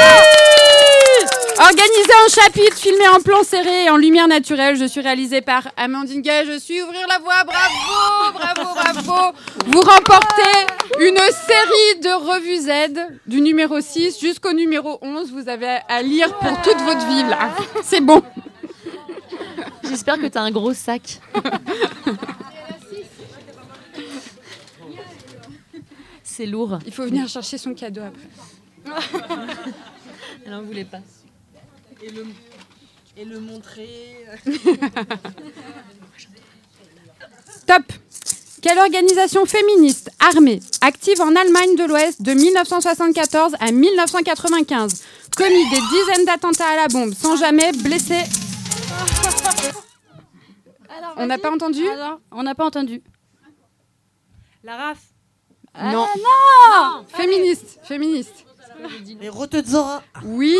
organisé en chapitre, filmé en plan serré et en lumière naturelle. Je suis réalisée par Amandine Gay. Je suis Ouvrir la voie. Bravo, bravo, bravo. Vous remportez une série de revues Z du numéro six jusqu'au numéro onze. Vous avez à lire pour toute votre vie, là. C'est bon. J'espère que tu as un gros sac. C'est lourd. Il faut venir chercher son cadeau après. Elle n'en voulait pas. Et le, et le montrer. Top. Quelle organisation féministe armée, active en Allemagne de l'Ouest de mille neuf cent soixante-quatorze à mille neuf cent quatre-vingt-quinze, commis des dizaines d'attentats à la bombe sans jamais blesser... Alors, on n'a pas entendu Alors, On n'a pas entendu. La R A F. Ah, non. non Féministe, féministe. Les Rote Zora. Oui.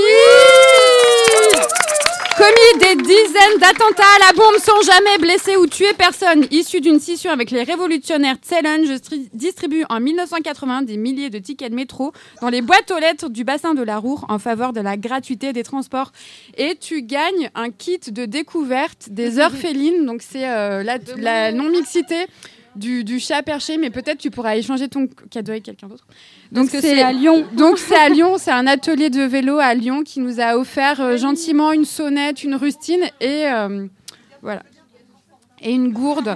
Commis des dizaines d'attentats à la bombe sans jamais blesser ou tuer personne, issu d'une scission avec les révolutionnaires Zellen, je stri- distribue en mille neuf cent quatre-vingts des milliers de tickets de métro dans les boîtes aux lettres du bassin de la Roure en faveur de la gratuité des transports. Et tu gagnes un kit de découverte des orphelines, donc c'est euh, la, la non-mixité du, du chat perché, mais peut-être tu pourras échanger ton cadeau avec quelqu'un d'autre. Donc c'est, c'est à Lyon. Donc c'est à Lyon, c'est un atelier de vélo à Lyon qui nous a offert euh, gentiment une sonnette, une rustine et euh, voilà. Et une gourde.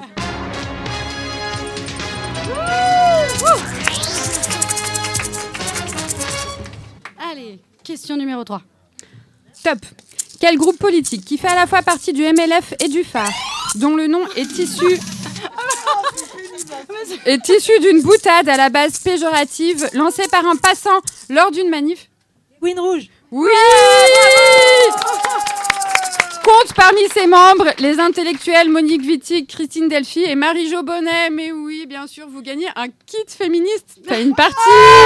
Allez, question numéro trois. Top. Quel groupe politique qui fait à la fois partie du M L F et du Phare, dont le nom est issu est issu d'une boutade à la base péjorative lancée par un passant lors d'une manif. Win Rouge. Oui. Compte parmi ses membres les intellectuels Monique Wittig, Christine Delphi et Marie-Jo Bonnet. Mais oui, bien sûr, vous gagnez un kit féministe. T'as une partie.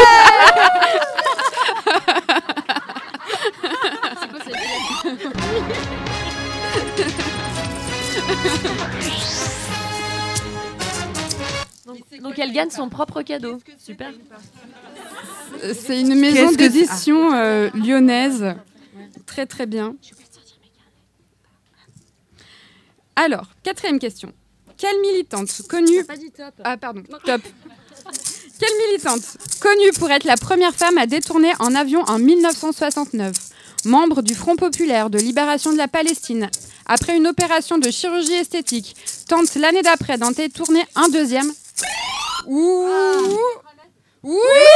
C'est quoi cette donc, donc elle gagne son propre cadeau. Super. C'est une maison d'édition euh, lyonnaise. Très très bien. Alors, quatrième question. Quelle militante connue... Pas dit top. Ah pardon, top. Quelle militante connue pour être la première femme à détourner en avion en mille neuf cent soixante-neuf, membre du Front populaire de libération de la Palestine, après une opération de chirurgie esthétique, tente l'année d'après d'en détourner un deuxième. Ouh. Oui,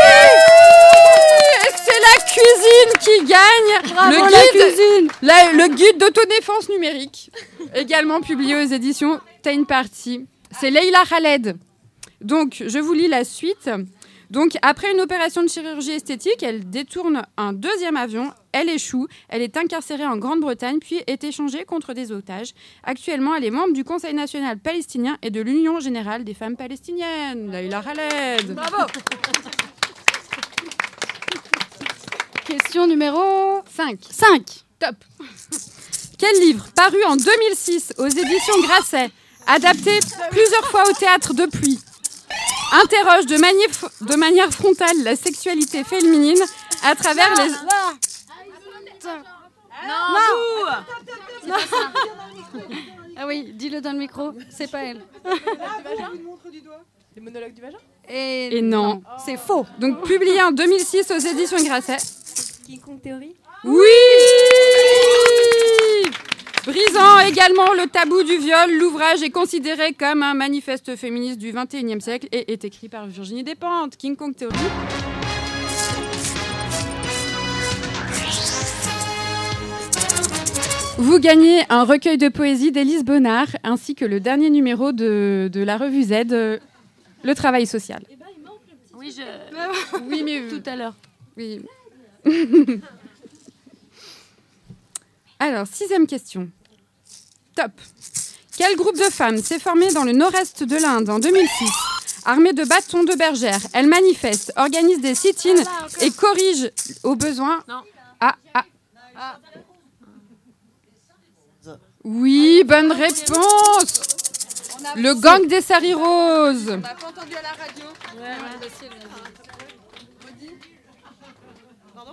c'est la cuisine qui gagne. Bravo, le, guide, la cuisine. La, le guide d'autodéfense numérique, également publié aux éditions Tain Party. C'est Leila Khaled. Donc, je vous lis la suite. Donc, après une opération de chirurgie esthétique, elle détourne un deuxième avion. Elle échoue. Elle est incarcérée en Grande-Bretagne, puis est échangée contre des otages. Actuellement, elle est membre du Conseil national palestinien et de l'Union générale des femmes palestiniennes. Leila Khaled. Bravo. Question numéro cinq. cinq. Top. Quel livre, paru en deux mille six aux éditions Grasset, adapté plusieurs fois au théâtre depuis, interroge de, manif- de manière frontale la sexualité féminine à travers les... Non, non. Ah oui, dis-le dans le micro, c'est pas elle. Les monologues du vagin. Et, Et non, non. c'est faux. Donc publié en deux mille six aux éditions Grasset. King Kong Theory. Oui. Brisant également le tabou du viol, l'ouvrage est considéré comme un manifeste féministe du vingt et unième siècle et est écrit par Virginie Despentes. King Kong Theory. Vous gagnez un recueil de poésie d'Élise Bonnard, ainsi que le dernier numéro de, de la revue Z, euh, Le Travail Social. Oui, je... oui, mais tout à l'heure. Oui. Alors, sixième question. Top. Quel groupe de femmes s'est formé dans le nord-est de l'Inde en deux mille six? Armée de bâtons de bergère, elle manifeste, organise des sit-ins ah, bah, okay. et corrige aux besoins. Non. Ah, ah. ah. Oui, bonne réponse. Le gang des Sari Roses. On n'a pas entendu à la radio. Ouais, ouais. Pardon ?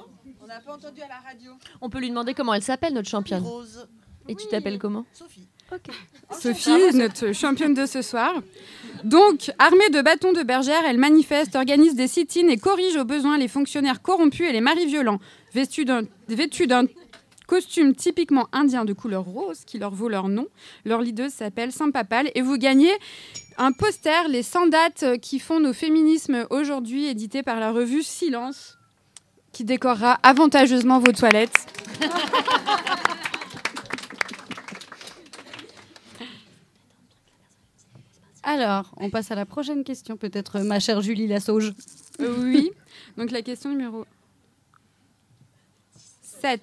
On n'a pas entendu à la radio. On peut lui demander comment elle s'appelle, notre championne. Rose. Et tu t'appelles comment ? Sophie. Ok. Sophie, notre championne de ce soir. Donc, armée de bâtons de bergère, elle manifeste, organise des sit-ins et corrige au besoin les fonctionnaires corrompus et les maris violents, vêtus d'un, vêtus d'un costume typiquement indien de couleur rose qui leur vaut leur nom. Leur leader s'appelle Sampapal et vous gagnez un poster, les cent dates qui font nos féminismes aujourd'hui, édité par la revue Silence, qui décorera avantageusement vos toilettes. Alors, on passe à la prochaine question, peut-être, ma chère Julie Lassauge. Euh, oui, donc la question numéro sept.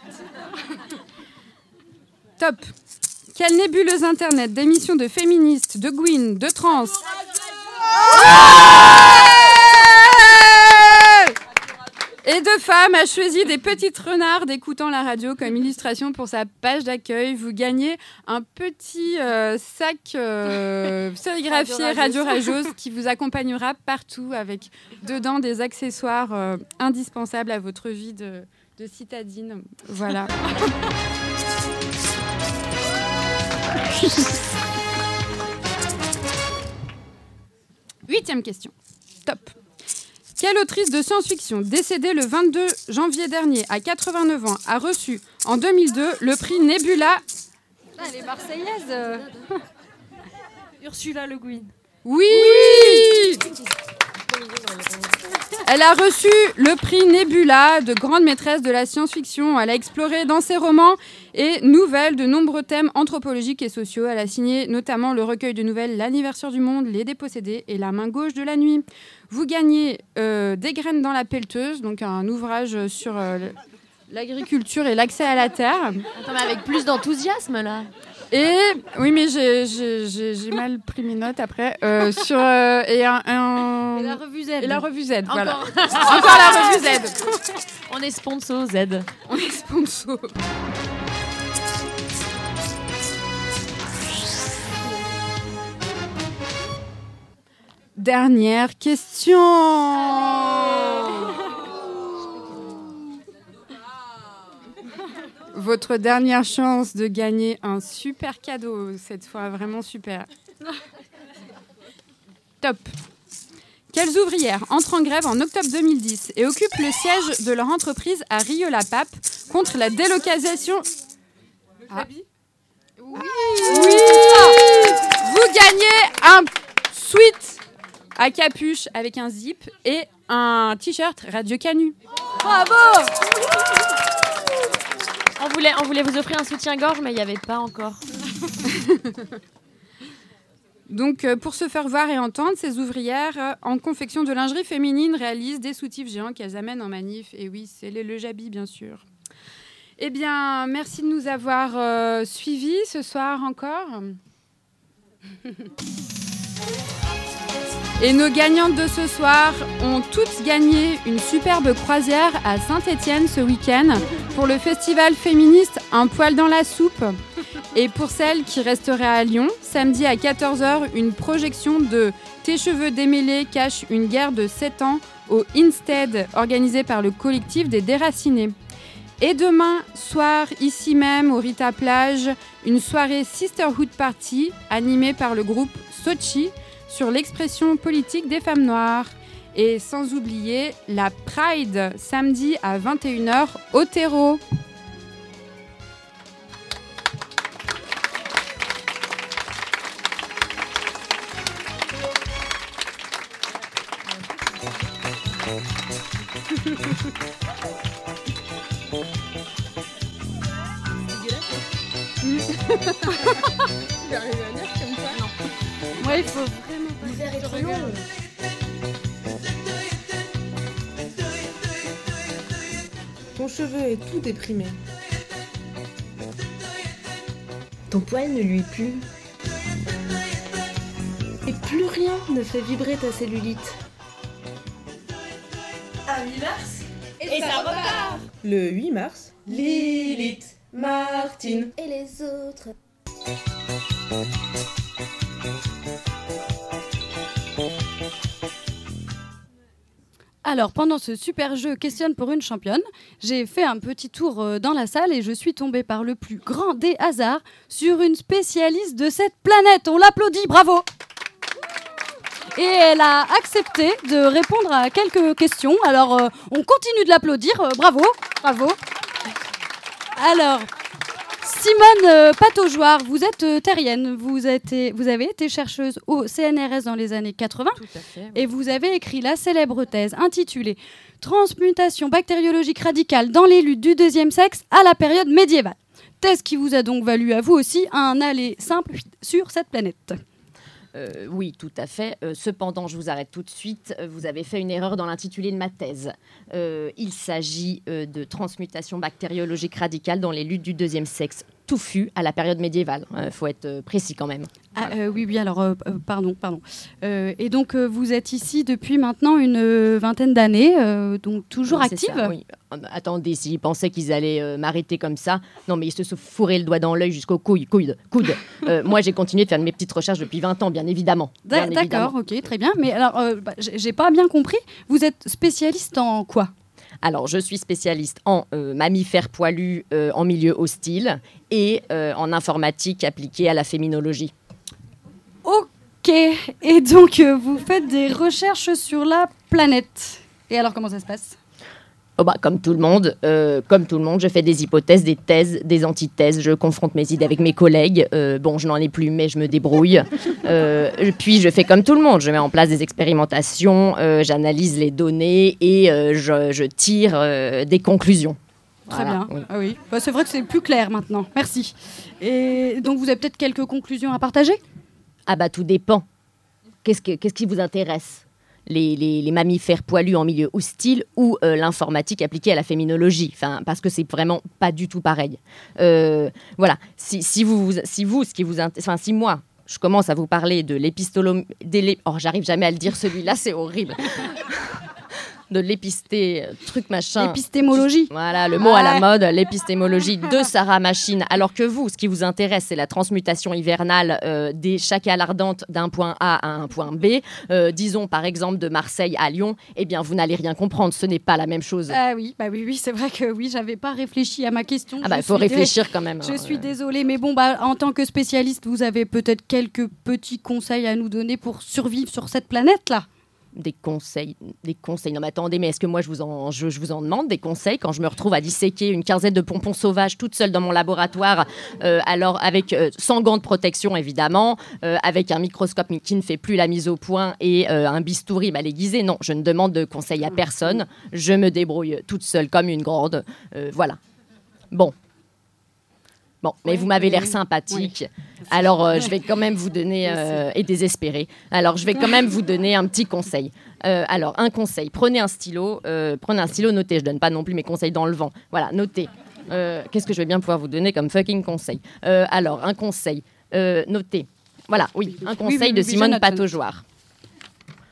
Top. Quelle nébuleuse internet d'émissions de féministes, de Gwyn, de trans et de femmes a choisi des petites renardes écoutant la radio comme illustration pour sa page d'accueil. Vous gagnez un petit euh, sac euh, sérigraphié Radio Rageuse qui vous accompagnera partout avec dedans des accessoires euh, indispensables à votre vie de, de citadine. Voilà. Huitième question. Top. Quelle autrice de science-fiction, décédée le vingt-deux janvier dernier à quatre-vingt-neuf ans, a reçu en deux mille deux le prix Nebula? Ah, elle est marseillaise. Ursula Le Guin. Oui, oui. Elle a reçu le prix Nebula de grande maîtresse de la science-fiction. Elle a exploré dans ses romans et nouvelles de nombreux thèmes anthropologiques et sociaux. Elle a signé notamment le recueil de nouvelles L'anniversaire du monde, Les dépossédés et La main gauche de la nuit. Vous gagnez euh, Des graines dans la pelleteuse, donc un ouvrage sur euh, l'agriculture et l'accès à la terre. Attends, mais avec plus d'enthousiasme là. Et oui, mais j'ai, j'ai, j'ai, j'ai mal pris mes notes après. Euh, sur euh, et, un, un... et la revue Z. Et la revue Z, Encore. voilà. Encore la revue Z. On est sponsor Z. On est sponsor. Dernière question. Votre dernière chance de gagner un super cadeau, cette fois vraiment super. Top. Quelles ouvrières entrent en grève en octobre deux mille dix et occupent le siège de leur entreprise à Rieux-la-Pape contre la délocalisation? Ah. Oui. Oui. Vous gagnez un sweat à capuche avec un zip et un t-shirt Radio Canu. Bravo. On voulait, on voulait vous offrir un soutien-gorge, mais il n'y avait pas encore. Donc, euh, pour se faire voir et entendre, ces ouvrières euh, en confection de lingerie féminine réalisent des soutifs géants qu'elles amènent en manif. Et oui, c'est les Le Jabi, bien sûr. Eh bien, merci de nous avoir euh, suivis ce soir encore. Et nos gagnantes de ce soir ont toutes gagné une superbe croisière à Saint-Étienne ce week-end pour le festival féministe Un poil dans la soupe. Et pour celles qui resteraient à Lyon, samedi à quatorze heures, une projection de Tes cheveux démêlés cachent une guerre de sept ans au Instead, organisée par le collectif des Déracinés. Et demain soir, ici même, au Rita Plage, une soirée Sisterhood Party animée par le groupe Sochi sur l'expression politique des femmes noires. Et sans oublier la Pride, samedi à vingt et une heures au terreau. Tu vas arriver à lire comme ça? Non. Ouais, il faut vraiment. L'hiver est trop long. Ton cheveu est tout déprimé. Ton poil ne lui plut. Et plus rien ne fait vibrer ta cellulite. À mi-mars, Et ça repart. Le huit mars, Lilith, Martine. Et les autres. Alors, pendant ce super jeu Questionne pour une championne, j'ai fait un petit tour euh, dans la salle et je suis tombée par le plus grand des hasards sur une spécialiste de cette planète. On l'applaudit, bravo! Et elle a accepté de répondre à quelques questions. Alors, euh, on continue de l'applaudir. Euh, bravo, bravo. Alors, Simone euh, Pataugeoire, vous êtes euh, terrienne. Vous, êtes, vous avez été chercheuse au C N R S dans les années quatre-vingts. Tout à fait, oui. Et vous avez écrit la célèbre thèse intitulée « Transmutation bactériologique radicale dans les luttes du deuxième sexe à la période médiévale ». Thèse qui vous a donc valu à vous aussi un aller simple sur cette planète. Euh, oui, tout à fait. Euh, cependant, je vous arrête tout de suite. Euh, vous avez fait une erreur dans l'intitulé de ma thèse. Euh, il s'agit euh, de transmutation bactériologique radicale dans les luttes du deuxième sexe touffu à la période médiévale. Il euh, faut être euh, précis quand même. Ah, euh, oui, oui, alors, euh, euh, pardon, pardon. Euh, et donc, euh, vous êtes ici depuis maintenant une euh, vingtaine d'années, euh, donc toujours Oui, c'est active. ça, oui. Euh, Attendez, s'ils pensaient qu'ils allaient euh, m'arrêter comme ça, non, mais ils se sont fourrés le doigt dans l'œil jusqu'au couille, coude, coude. Euh, moi, j'ai continué de faire mes petites recherches depuis vingt ans, bien évidemment. D'a- Bien D'accord, évidemment. ok, très bien. Mais alors, euh, bah, j'ai j'ai pas bien compris. Vous êtes spécialiste en quoi? Alors, je suis spécialiste en euh, mammifères poilus euh, en milieu hostile et euh, en informatique appliquée à la féminologie. Ok, et donc euh, vous faites des recherches sur la planète. Et alors, comment ça se passe? Oh bah, comme tout le monde, euh, comme tout le monde, je fais des hypothèses, des thèses, des antithèses. Je confronte mes idées avec mes collègues. Euh, bon, je n'en ai plus, mais je me débrouille. Euh, puis, je fais comme tout le monde. Je mets en place des expérimentations, euh, j'analyse les données et euh, je, je tire euh, des conclusions. Très Voilà, bien. oui. Ah oui. Bah, c'est vrai que c'est plus clair maintenant. Merci. Et donc, vous avez peut-être quelques conclusions à partager? Ah bah, tout dépend. Qu'est-ce, que, qu'est-ce qui vous intéresse? Les, les, les mammifères poilus en milieu hostile ou euh, l'informatique appliquée à la féminologie, enfin, parce que c'est vraiment pas du tout pareil. Euh, voilà, si, si, vous, si vous, ce qui vous int- enfin, si moi, je commence à vous parler de l'épistolome... d'élé- Oh, j'arrive jamais à le dire, celui-là, c'est horrible. De l'épisté, euh, truc machin. L'épistémologie. Voilà, le mot à la mode, l'épistémologie de Sarah Machine. Alors que vous, ce qui vous intéresse, c'est la transmutation hivernale euh, des chacals ardentes d'un point A à un point B. Euh, disons, par exemple, de Marseille à Lyon. Eh bien, vous n'allez rien comprendre. Ce n'est pas la même chose. Ah oui, bah oui, oui, c'est vrai que oui, j'avais pas réfléchi à ma question. Ah bah, Je il faut suis réfléchir dé- quand même. Je hein. suis désolée, mais bon, bah, en tant que spécialiste, vous avez peut-être quelques petits conseils à nous donner pour survivre sur cette planète-là. Des conseils, des conseils. Non mais attendez, mais est-ce que moi je vous en, je, je vous en demande des conseils quand je me retrouve à disséquer une quinzaine de pompons sauvages toute seule dans mon laboratoire, euh, alors avec euh, sans gants de protection évidemment, euh, avec un microscope qui ne fait plus la mise au point et euh, un bistouri mal aiguisé. Non, je ne demande de conseils à personne. Je me débrouille toute seule comme une grande. Euh, voilà. Bon. Bon, mais Oui, vous m'avez oui, l'air oui. sympathique. Alors, euh, je vais quand même vous donner, euh, et désespéré. Alors, je vais quand même vous donner un petit conseil. Euh, alors, un conseil. Prenez un stylo. Euh, prenez un stylo, notez. Je donne pas non plus mes conseils dans le vent. Voilà, notez. Euh, qu'est-ce que je vais bien pouvoir vous donner comme fucking conseil? Euh, Alors, un conseil. Euh, notez. Voilà, oui, un conseil oui, de oui, je Simone note, je note. Pataugeoire.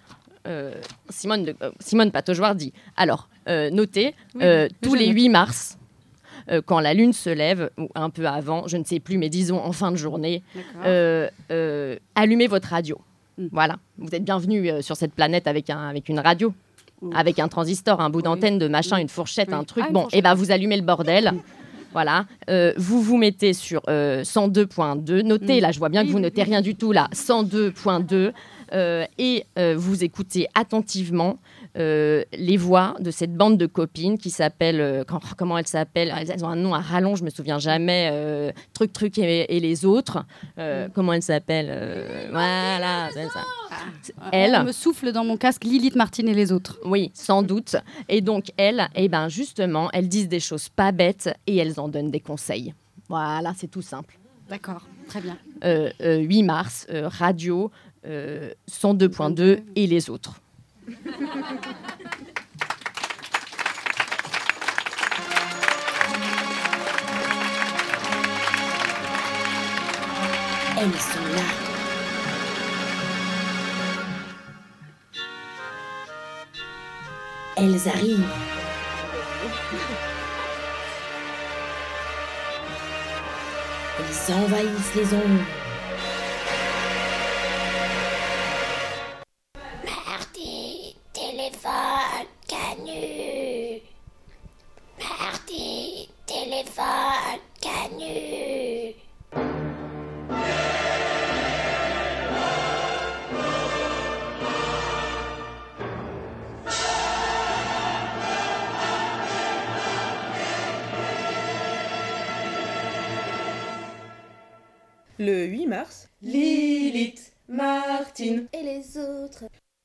euh, Simone, de, euh, Simone Pataugeoire dit « Alors, euh, notez, Oui, euh, oui, tous je les note. huit mars, euh, quand la lune se lève, ou un peu avant, je ne sais plus, mais disons en fin de journée, euh, euh, allumez votre radio. Mm. Voilà, vous êtes bienvenus euh, sur cette planète avec, un, avec une radio, mm. avec un transistor, un bout oui. d'antenne, de machin, mm. une fourchette, oui. un truc. Ah, bon, et ben vous allumez le bordel. Mm. Voilà, euh, vous vous mettez sur euh, cent deux point deux. Notez, mmh. là, je vois bien que vous notez rien du tout, là, cent deux point deux. Euh, et euh, vous écoutez attentivement euh, les voix de cette bande de copines qui s'appelle, euh, quand, comment elles s'appellent, elles ont un nom à rallonge, je me souviens jamais, euh, Truc Truc et, et les autres. Euh, mmh. Comment elles s'appellent euh, Voilà, c'est ça. Ah. Elle. On me souffle dans mon casque Lilith Martine et les autres. Oui, sans doute. Et donc, elles, eh ben, justement, elles disent des choses pas bêtes et elles en donnent des conseils. Voilà, c'est tout simple. D'accord, très bien. Euh, euh, huit mars, euh, radio, euh, cent deux point deux et les autres. Elles sont là. Elles arrivent. Elles envahissent les ondes. Mardi, téléphone, Canu. Mardi, téléphone, Canu. Le huit mars, Lilith, Martine et les autres.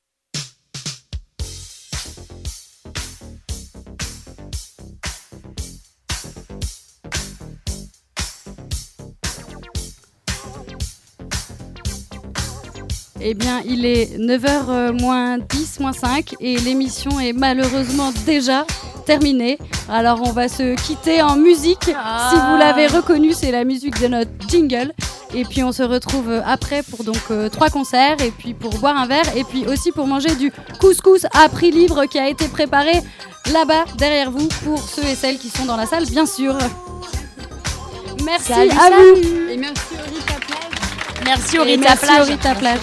Eh bien, il est neuf heures moins dix, moins cinq et l'émission est malheureusement déjà terminée. Alors, on va se quitter en musique. Ah. Si vous l'avez reconnu, c'est la musique de notre jingle. Et puis, on se retrouve après pour donc euh, trois concerts et puis pour boire un verre et puis aussi pour manger du couscous à prix libre qui a été préparé là-bas, derrière vous, pour ceux et celles qui sont dans la salle, bien sûr. Merci salut, à salut. Vous. Et merci au Rita Plage. Merci au et Rita merci Plage. Au Rita Plage.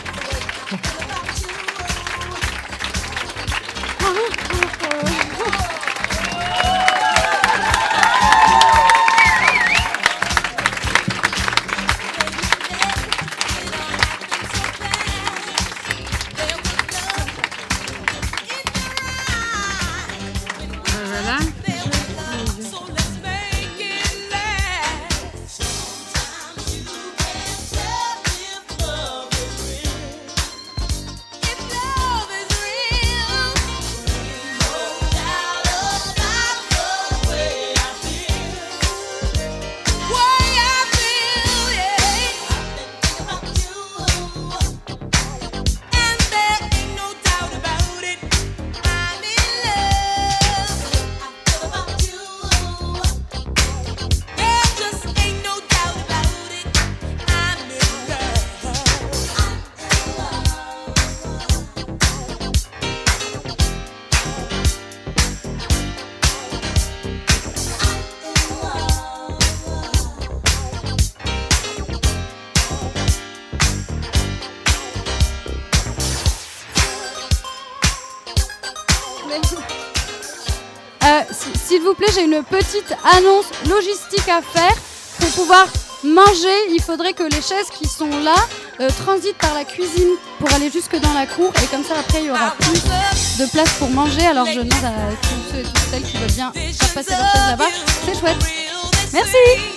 S'il vous plaît, j'ai une petite annonce logistique à faire. Pour pouvoir manger, il faudrait que les chaises qui sont là euh, transitent par la cuisine pour aller jusque dans la cour. Et comme ça, après, il y aura plus de place pour manger. Alors, je demande à tous ceux et toutes celles qui veulent bien faire passer leur chaise là-bas. C'est chouette. Merci.